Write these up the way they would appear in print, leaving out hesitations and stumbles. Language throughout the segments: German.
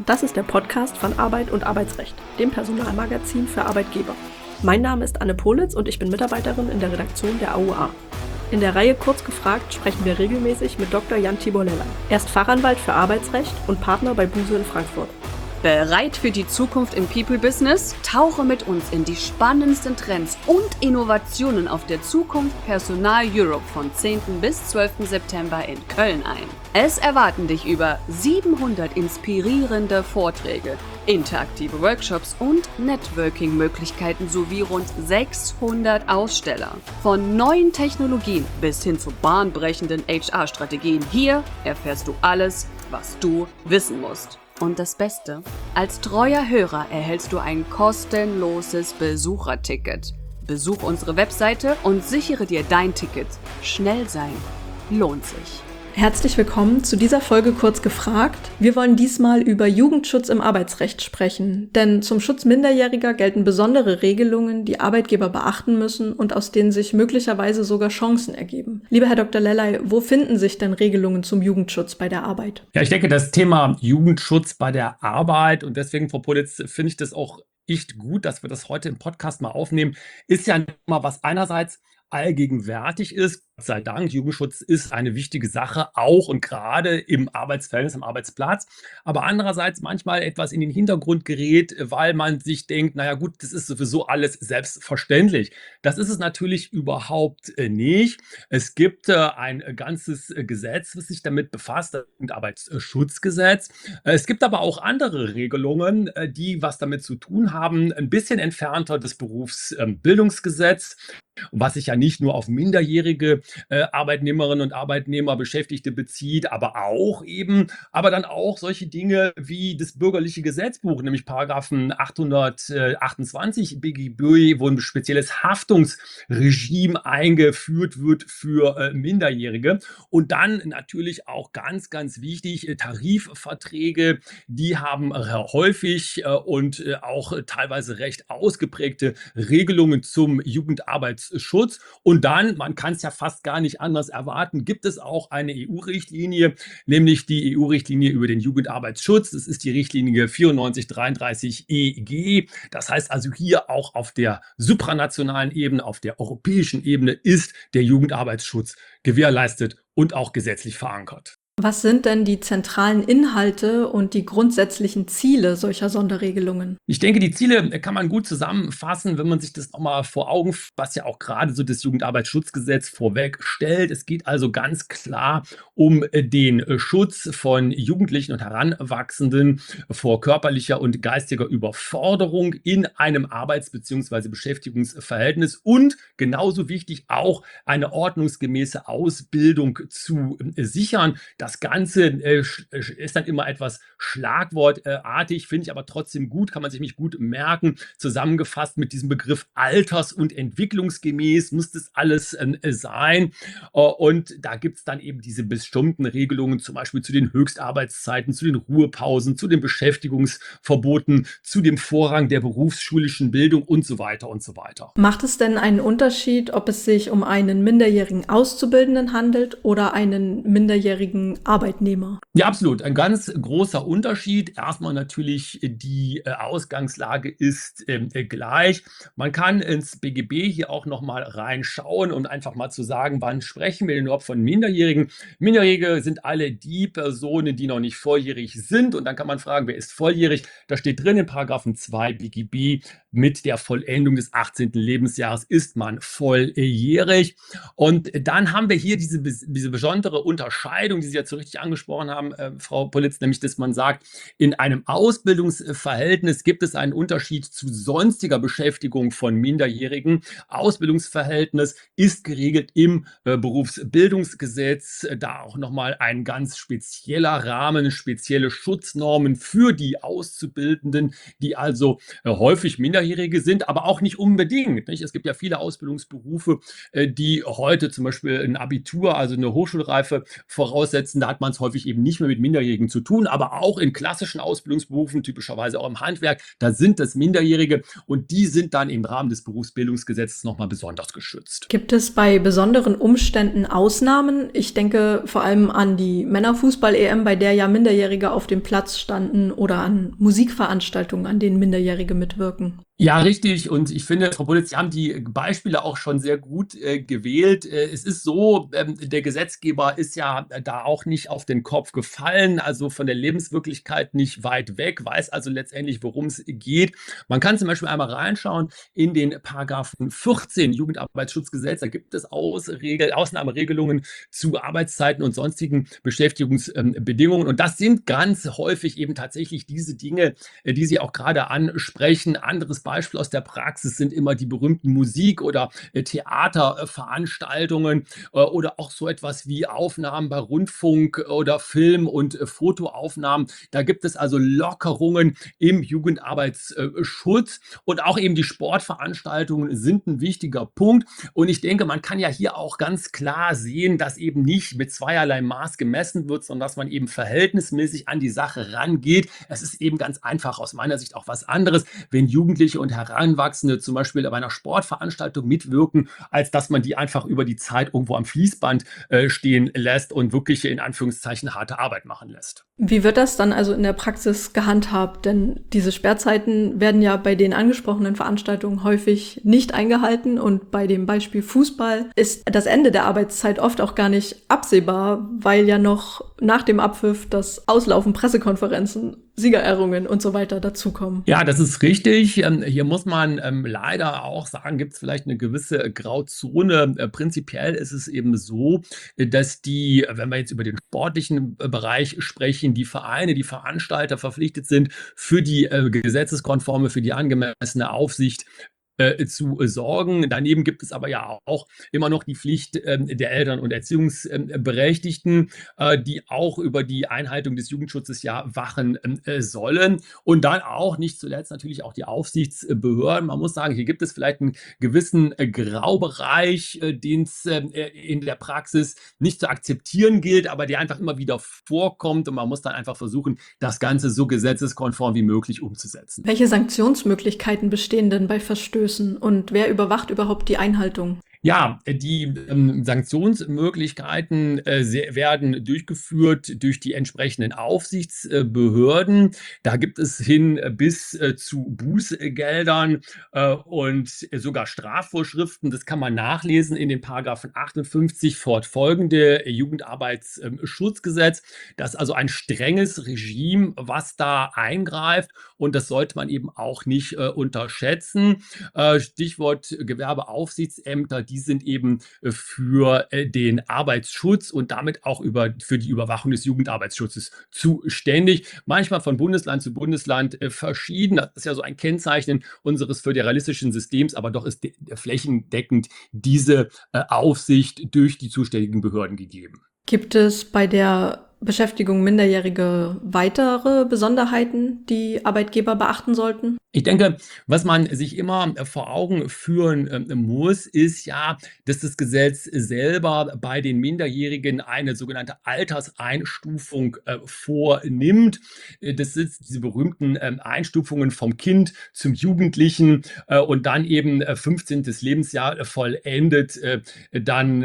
Das ist der Podcast von Arbeit und Arbeitsrecht, dem Personalmagazin für Arbeitgeber. Mein Name ist Anne Politz und ich bin Mitarbeiterin in der Redaktion der AUA. In der Reihe Kurz gefragt sprechen wir regelmäßig mit Dr. Jan-Tibor Lellay. Er ist Fachanwalt für Arbeitsrecht und Partner bei Buse in Frankfurt. Bereit für die Zukunft im People-Business? Tauche mit uns in die spannendsten Trends und Innovationen auf der Zukunft Personal Europe von 10. bis 12. September in Köln ein. Es erwarten dich über 700 inspirierende Vorträge, interaktive Workshops und Networking-Möglichkeiten sowie rund 600 Aussteller. Von neuen Technologien bis hin zu bahnbrechenden HR-Strategien. Hier erfährst du alles, was du wissen musst. Und das Beste, als treuer Hörer erhältst du ein kostenloses Besucherticket. Besuch unsere Webseite und sichere dir dein Ticket. Schnell sein lohnt sich. Herzlich willkommen zu dieser Folge Kurz gefragt. Wir wollen diesmal über Jugendschutz im Arbeitsrecht sprechen, denn zum Schutz Minderjähriger gelten besondere Regelungen, die Arbeitgeber beachten müssen und aus denen sich möglicherweise sogar Chancen ergeben. Lieber Herr Dr. Lellay, wo finden sich denn Regelungen zum Jugendschutz bei der Arbeit? Ja, ich denke, das Thema Jugendschutz bei der Arbeit, und deswegen, Frau Politz, finde ich das auch echt gut, dass wir das heute im Podcast mal aufnehmen, ist ja ein Thema, was einerseits allgegenwärtig ist. Gott sei Dank, Jugendschutz ist eine wichtige Sache, auch und gerade im Arbeitsverhältnis, am Arbeitsplatz. Aber andererseits manchmal etwas in den Hintergrund gerät, weil man sich denkt, naja gut, das ist sowieso alles selbstverständlich. Das ist es natürlich überhaupt nicht. Es gibt ein ganzes Gesetz, das sich damit befasst, das Jugendarbeitsschutzgesetz. Es gibt aber auch andere Regelungen, die was damit zu tun haben. Ein bisschen entfernter das Berufsbildungsgesetz, was sich ja nicht nur auf minderjährige Arbeitnehmerinnen und Arbeitnehmer, Beschäftigte bezieht, aber dann auch solche Dinge wie das bürgerliche Gesetzbuch, nämlich Paragraphen 828 BGB, wo ein spezielles Haftungsregime eingeführt wird für Minderjährige. Und dann natürlich auch ganz, ganz wichtig, Tarifverträge, die haben häufig und auch teilweise recht ausgeprägte Regelungen zum Jugendarbeitsschutz. Und dann, man kann es ja fast gar nicht anders erwarten, gibt es auch eine EU-Richtlinie, nämlich die EU-Richtlinie über den Jugendarbeitsschutz. Das ist die Richtlinie 9433 EG. Das heißt also hier auch auf der supranationalen Ebene, auf der europäischen Ebene ist der Jugendarbeitsschutz gewährleistet und auch gesetzlich verankert. Was sind denn die zentralen Inhalte und die grundsätzlichen Ziele solcher Sonderregelungen? Ich denke, die Ziele kann man gut zusammenfassen, wenn man sich das nochmal vor Augen führt, was ja auch gerade so das Jugendarbeitsschutzgesetz vorweg stellt. Es geht also ganz klar um den Schutz von Jugendlichen und Heranwachsenden vor körperlicher und geistiger Überforderung in einem Arbeits- bzw. Beschäftigungsverhältnis und genauso wichtig auch eine ordnungsgemäße Ausbildung zu sichern. Das Ganze ist dann immer etwas schlagwortartig, finde ich aber trotzdem gut, kann man sich nicht gut merken. Zusammengefasst mit diesem Begriff alters- und entwicklungsgemäß muss das alles sein. Und da gibt es dann eben diese bestimmten Regelungen, zum Beispiel zu den Höchstarbeitszeiten, zu den Ruhepausen, zu den Beschäftigungsverboten, zu dem Vorrang der berufsschulischen Bildung und so weiter und so weiter. Macht es denn einen Unterschied, ob es sich um einen minderjährigen Auszubildenden handelt oder einen minderjährigen Arbeitnehmer? Ja, absolut. Ein ganz großer Unterschied. Erstmal natürlich die Ausgangslage ist gleich. Man kann ins BGB hier auch nochmal reinschauen und einfach mal zu sagen, wann sprechen wir denn überhaupt von Minderjährigen? Minderjährige sind alle die Personen, die noch nicht volljährig sind. Und dann kann man fragen, wer ist volljährig? Da steht drin in Paragraphen 2 BGB, mit der Vollendung des 18. Lebensjahres ist man volljährig. Und dann haben wir hier diese besondere Unterscheidung, die Sie jetzt so richtig angesprochen haben, Frau Politz, nämlich, dass man sagt, in einem Ausbildungsverhältnis gibt es einen Unterschied zu sonstiger Beschäftigung von Minderjährigen. Ausbildungsverhältnis ist geregelt im Berufsbildungsgesetz, da auch nochmal ein ganz spezieller Rahmen, spezielle Schutznormen für die Auszubildenden, die also häufig Minderjährige sind, aber auch nicht unbedingt. Nicht? Es gibt ja viele Ausbildungsberufe, die heute zum Beispiel ein Abitur, also eine Hochschulreife voraussetzen, Vorgesetzten, da hat man es häufig eben nicht mehr mit Minderjährigen zu tun, aber auch in klassischen Ausbildungsberufen, typischerweise auch im Handwerk, da sind das Minderjährige und die sind dann im Rahmen des Berufsbildungsgesetzes nochmal besonders geschützt. Gibt es bei besonderen Umständen Ausnahmen? Ich denke vor allem an die Männerfußball-EM, bei der ja Minderjährige auf dem Platz standen, oder an Musikveranstaltungen, an denen Minderjährige mitwirken. Ja, richtig. Und ich finde, Frau Bulitz, Sie haben die Beispiele auch schon sehr gut gewählt. Es ist so, der Gesetzgeber ist ja da auch nicht auf den Kopf gefallen, also von der Lebenswirklichkeit nicht weit weg, weiß also letztendlich, worum es geht. Man kann zum Beispiel einmal reinschauen in den Paragraphen 14 Jugendarbeitsschutzgesetz. Da gibt es Ausnahmeregelungen zu Arbeitszeiten und sonstigen Beschäftigungsbedingungen. Und das sind ganz häufig eben tatsächlich diese Dinge, die Sie auch gerade ansprechen. Anderes Beispiel aus der Praxis sind immer die berühmten Musik- oder Theaterveranstaltungen oder auch so etwas wie Aufnahmen bei Rundfunk oder Film- und Fotoaufnahmen. Da gibt es also Lockerungen im Jugendarbeitsschutz und auch eben die Sportveranstaltungen sind ein wichtiger Punkt. Und ich denke, man kann ja hier auch ganz klar sehen, dass eben nicht mit zweierlei Maß gemessen wird, sondern dass man eben verhältnismäßig an die Sache rangeht. Es ist eben ganz einfach aus meiner Sicht auch was anderes, wenn Jugendliche und Heranwachsende zum Beispiel bei einer Sportveranstaltung mitwirken, als dass man die einfach über die Zeit irgendwo am Fließband stehen lässt und wirkliche, in Anführungszeichen, harte Arbeit machen lässt. Wie wird das dann also in der Praxis gehandhabt? Denn diese Sperrzeiten werden ja bei den angesprochenen Veranstaltungen häufig nicht eingehalten und bei dem Beispiel Fußball ist das Ende der Arbeitszeit oft auch gar nicht absehbar, weil ja noch nach dem Abpfiff das Auslaufen, Pressekonferenzen, Siegerehrungen und so weiter dazukommen. Ja, das ist richtig. Hier muss man leider auch sagen, gibt es vielleicht eine gewisse Grauzone. Prinzipiell ist es eben so, dass wenn wir jetzt über den sportlichen Bereich sprechen, die Vereine, die Veranstalter verpflichtet sind, für die gesetzeskonforme, für die angemessene Aufsicht zu sorgen. Daneben gibt es aber ja auch immer noch die Pflicht der Eltern- und Erziehungsberechtigten, die auch über die Einhaltung des Jugendschutzes ja wachen sollen. Und dann auch nicht zuletzt natürlich auch die Aufsichtsbehörden. Man muss sagen, hier gibt es vielleicht einen gewissen Graubereich, den es in der Praxis nicht zu akzeptieren gilt, aber der einfach immer wieder vorkommt und man muss dann einfach versuchen, das Ganze so gesetzeskonform wie möglich umzusetzen. Welche Sanktionsmöglichkeiten bestehen denn bei Verstößen und wer überwacht überhaupt die Einhaltung? Ja, die Sanktionsmöglichkeiten werden durchgeführt durch die entsprechenden Aufsichtsbehörden. Da gibt es hin bis zu Bußgeldern und sogar Strafvorschriften. Das kann man nachlesen in den Paragraphen 58 fortfolgende Jugendarbeitsschutzgesetz. Das ist also ein strenges Regime, was da eingreift und das sollte man eben auch nicht unterschätzen. Stichwort Gewerbeaufsichtsämter, die sind eben für den Arbeitsschutz und damit auch für die Überwachung des Jugendarbeitsschutzes zuständig. Manchmal von Bundesland zu Bundesland verschieden. Das ist ja so ein Kennzeichen unseres föderalistischen Systems, aber doch ist flächendeckend diese Aufsicht durch die zuständigen Behörden gegeben. Gibt es bei der Beschäftigung Minderjährige weitere Besonderheiten, die Arbeitgeber beachten sollten? Ich denke, was man sich immer vor Augen führen muss, ist ja, dass das Gesetz selber bei den Minderjährigen eine sogenannte Alterseinstufung vornimmt. Das sind diese berühmten Einstufungen vom Kind zum Jugendlichen und dann eben 15. Lebensjahr vollendet, dann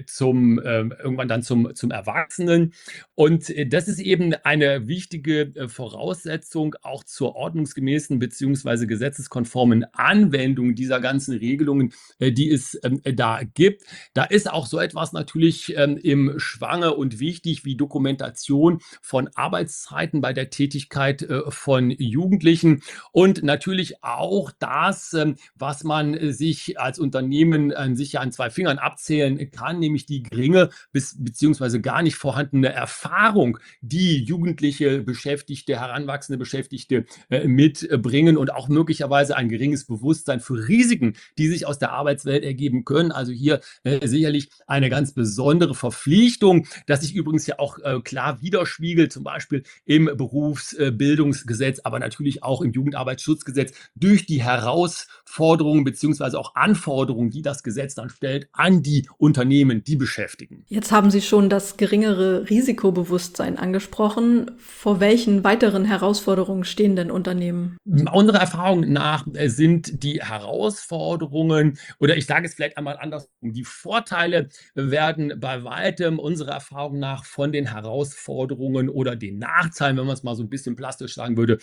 irgendwann dann zum Erwachsenen. Und das ist eben eine wichtige Voraussetzung auch zur ordnungsgemäßen bzw. gesetzeskonformen Anwendung dieser ganzen Regelungen, die es da gibt. Da ist auch so etwas natürlich im Schwange und wichtig wie Dokumentation von Arbeitszeiten bei der Tätigkeit von Jugendlichen und natürlich auch das, was man sich als Unternehmen sich ja an 2 Fingern abzählen kann, nämlich die geringe beziehungsweise gar nicht vorhandene Erfahrung, die jugendliche Beschäftigte, heranwachsende Beschäftigte mitbringen und auch möglicherweise ein geringes Bewusstsein für Risiken, die sich aus der Arbeitswelt ergeben können. Also hier sicherlich eine ganz besondere Verpflichtung, das sich übrigens ja auch klar widerspiegelt, zum Beispiel im Berufsbildungsgesetz, aber natürlich auch im Jugendarbeitsschutzgesetz durch die Herausforderungen beziehungsweise auch Anforderungen, die das Gesetz dann stellt an die Unternehmen, die beschäftigen. Jetzt haben Sie schon das geringere Risiko Selbstbewusstsein angesprochen. Vor welchen weiteren Herausforderungen stehen denn Unternehmen? Unserer Erfahrung nach sind die Herausforderungen, oder ich sage es vielleicht einmal anders, die Vorteile werden bei weitem unserer Erfahrung nach von den Herausforderungen oder den Nachteilen, wenn man es mal so ein bisschen plastisch sagen würde,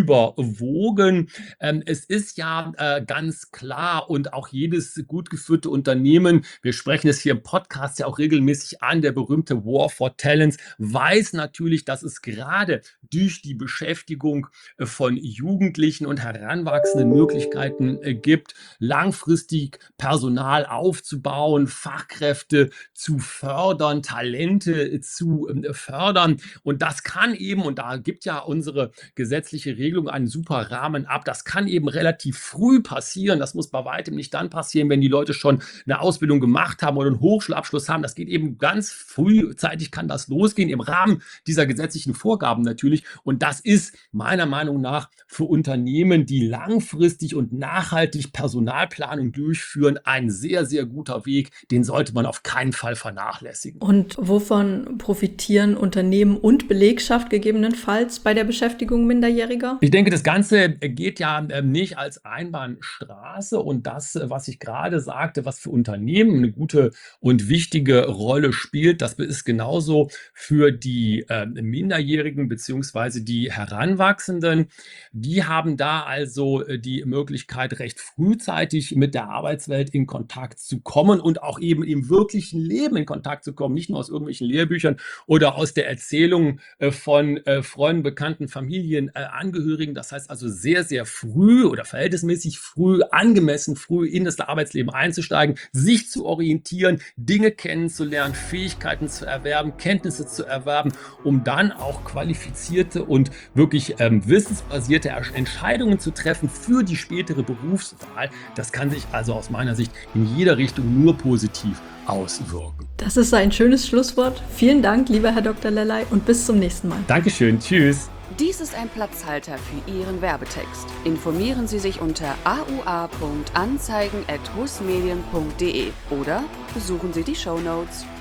überwogen. Es ist ja ganz klar, und auch jedes gut geführte Unternehmen, wir sprechen es hier im Podcast ja auch regelmäßig an, der berühmte War for Talents, weiß natürlich, dass es gerade durch die Beschäftigung von Jugendlichen und Heranwachsenden Möglichkeiten gibt, langfristig Personal aufzubauen, Fachkräfte zu fördern, Talente zu fördern. Und das kann eben, und da gibt ja unsere gesetzliche Regelung einen super Rahmen ab, das kann eben relativ früh passieren. Das muss bei weitem nicht dann passieren, wenn die Leute schon eine Ausbildung gemacht haben oder einen Hochschulabschluss haben. Das geht eben ganz frühzeitig, kann das losgehen, im Rahmen dieser gesetzlichen Vorgaben natürlich. Und das ist meiner Meinung nach für Unternehmen, die langfristig und nachhaltig Personalplanung durchführen, ein sehr, sehr guter Weg. Den sollte man auf keinen Fall vernachlässigen. Und wovon profitieren Unternehmen und Belegschaft gegebenenfalls bei der Beschäftigung Minderjähriger? Ich denke, das Ganze geht ja nicht als Einbahnstraße, und das, was ich gerade sagte, was für Unternehmen eine gute und wichtige Rolle spielt, das ist genauso für die Minderjährigen bzw. die Heranwachsenden. Die haben da also die Möglichkeit, recht frühzeitig mit der Arbeitswelt in Kontakt zu kommen und auch eben im wirklichen Leben in Kontakt zu kommen, nicht nur aus irgendwelchen Lehrbüchern oder aus der Erzählung von Freunden, Bekannten, Familienangehörigen. Das heißt also sehr, sehr früh oder verhältnismäßig früh, angemessen früh in das Arbeitsleben einzusteigen, sich zu orientieren, Dinge kennenzulernen, Fähigkeiten zu erwerben, Kenntnisse zu erwerben, um dann auch qualifizierte und wirklich wissensbasierte Entscheidungen zu treffen für die spätere Berufswahl. Das kann sich also aus meiner Sicht in jeder Richtung nur positiv auswirken. Das ist ein schönes Schlusswort. Vielen Dank, lieber Herr Dr. Lellay, und bis zum nächsten Mal. Dankeschön, tschüss. Dies ist ein Platzhalter für Ihren Werbetext. Informieren Sie sich unter aua.anzeigen@husmedien.de oder besuchen Sie die Shownotes.